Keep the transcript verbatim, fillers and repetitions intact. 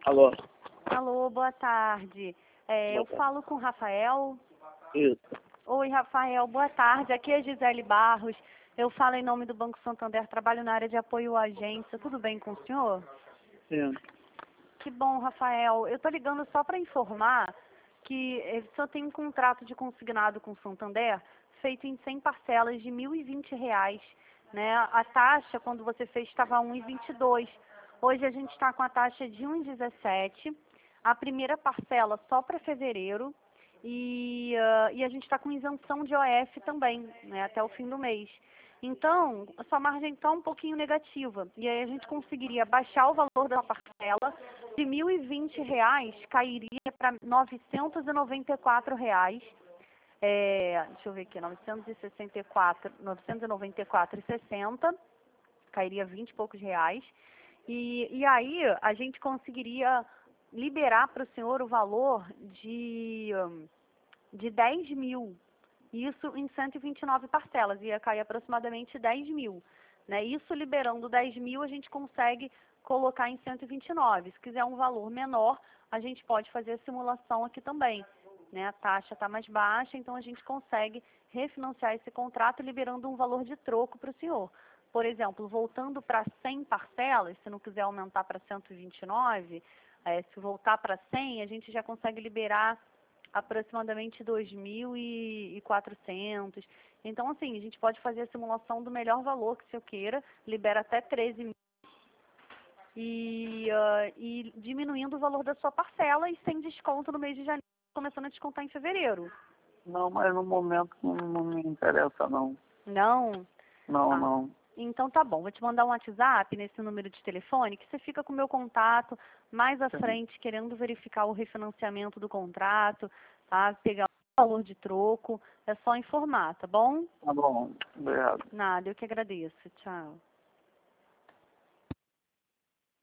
Alô? Alô, boa tarde. É, Boa eu tarde. falo com o Rafael. Isso. Oi, Rafael, boa tarde. Aqui é Gisele Barros. Eu falo em nome do Banco Santander, trabalho na área de apoio à agência. Tudo bem com o senhor? Sim. Que bom, Rafael. Eu estou ligando só para informar que eh, o senhor tem um contrato de consignado com o Santander feito em cem parcelas de mil e vinte reais. Né? A taxa, quando você fez, estava um e vinte e dois. Hoje a gente está com a taxa de um e dezessete. A primeira parcela só para fevereiro. E, ah, e a gente está com isenção de O F também, né, até o fim do mês. Então, a sua margem está um pouquinho negativa. E aí a gente conseguiria baixar o valor da parcela de mil e vinte reais, cairia para novecentos e noventa e quatro reais. É, deixa eu ver aqui, novecentos e sessenta e quatro, novecentos e noventa e quatro e sessenta, cairia vinte e poucos reais. E, e aí a gente conseguiria liberar para o senhor o valor de, hum, de dez mil. Isso em cento e vinte e nove parcelas, ia cair aproximadamente dez mil. Né? Isso liberando dez mil, a gente consegue colocar em cento e vinte e nove. Se quiser um valor menor, a gente pode fazer a simulação aqui também. Né? A taxa está mais baixa, então a gente consegue refinanciar esse contrato liberando um valor de troco para o senhor. Por exemplo, voltando para cem parcelas, se não quiser aumentar para cento e vinte e nove, é, se voltar para cem, a gente já consegue liberar aproximadamente dois mil e quatrocentos. Então, assim, a gente pode fazer a simulação do melhor valor que o senhor queira, libera até treze mil e, uh, e diminuindo o valor da sua parcela e sem desconto no mês de janeiro, começando a descontar em fevereiro. Não, mas no momento não, não me interessa, não. Não? Não, Tá. não. Então tá bom, vou te mandar um WhatsApp nesse número de telefone que você fica com o meu contato mais à Sim. frente, querendo verificar o refinanciamento do contrato, tá? Pegar o valor de troco, é só informar, tá bom? Tá bom. Obrigado. Nada, eu que agradeço. Tchau.